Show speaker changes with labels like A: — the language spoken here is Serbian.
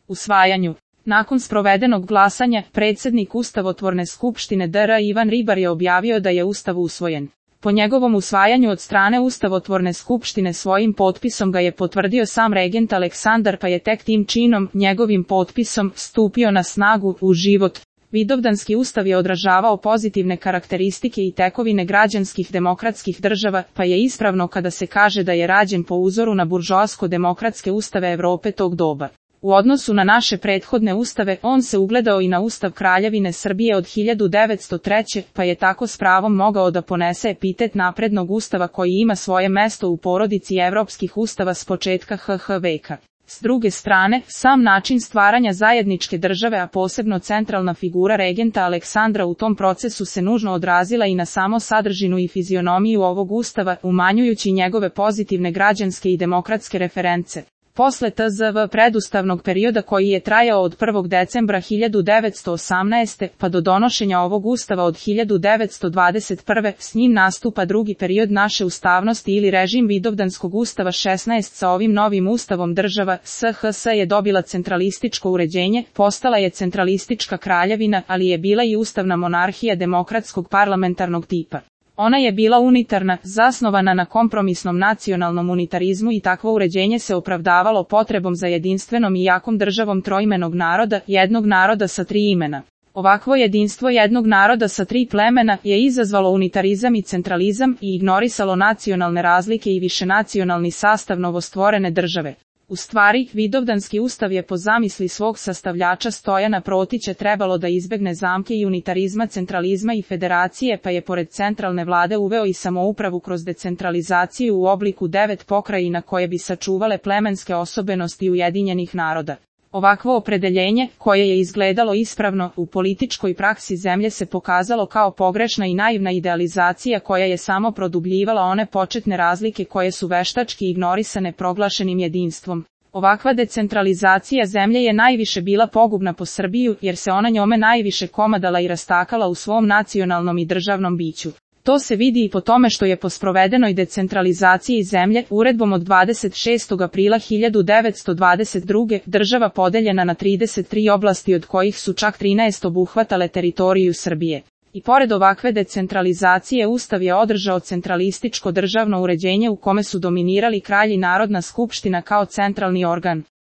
A: Usvajanju. Nakon sprovedenog glasanja, predsjednik Ustavotvorne skupštine DR Ivan Ribar je objavio da je Ustav usvojen. Po njegovom usvajanju od strane Ustavotvorne skupštine svojim potpisom ga je potvrdio sam regent Aleksandar, pa je tek tim činom, njegovim potpisom, stupio na snagu u život. Vidovdanski ustav je odražavao pozitivne karakteristike i tekovine građanskih demokratskih država, pa je ispravno kada se kaže da je rađen po uzoru na buržoasko-demokratske ustave Evrope tog doba. U odnosu na naše prethodne ustave, on se ugledao i na Ustav Kraljevine Srbije od 1903, pa je tako s pravom mogao da ponese epitet naprednog ustava koji ima svoje mesto u porodici evropskih ustava s početka HH veka. S druge strane, sam način stvaranja zajedničke države, a posebno centralna figura regenta Aleksandra u tom procesu se nužno odrazila i na samo sadržinu i fizionomiju ovog ustava, umanjujući njegove pozitivne građanske i demokratske reference. Posle TZV predustavnog perioda koji je trajao od 1. decembra 1918. pa do donošenja ovog ustava od 1921. s njim nastupa drugi period naše ustavnosti ili režim Vidovdanskog ustava 16. Sa ovim novim ustavom država SHS je dobila centralističko uređenje, postala je centralistička kraljevina, ali je bila i ustavna monarhija demokratskog parlamentarnog tipa. Ona je bila unitarna, zasnovana na kompromisnom nacionalnom unitarizmu i takvo uređenje se opravdavalo potrebom za jedinstvenom i jakom državom troimenog naroda, jednog naroda sa tri imena. Ovakvo jedinstvo jednog naroda sa tri plemena je izazvalo unitarizam i centralizam i ignorisalo nacionalne razlike i višenacionalni sastav novostvorene države. U stvari, Vidovdanski ustav je po zamisli svog sastavljača Stojana Protića trebalo da izbegne zamke i unitarizma, centralizma i federacije, pa je pored centralne vlade uveo i samoupravu kroz decentralizaciju u obliku 9 pokrajina koje bi sačuvale plemenske osobenosti Ujedinjenih naroda. Ovakvo opredeljenje, koje je izgledalo ispravno, u političkoj praksi zemlje se pokazalo kao pogrešna i naivna idealizacija koja je samo produbljivala one početne razlike koje su veštački ignorisane proglašenim jedinstvom. Ovakva decentralizacija zemlje je najviše bila pogubna po Srbiju jer se ona njome najviše komadala i rastakala u svom nacionalnom i državnom biću. To se vidi i po tome što je po sprovedenoj decentralizaciji zemlje, uredbom od 26. aprila 1922. država podeljena na 33 oblasti od kojih su čak 13 obuhvatale teritoriju Srbije. I pored ovakve decentralizacije Ustav je održao centralističko državno uređenje u kome su dominirali kralj i Narodna skupština kao centralni organ.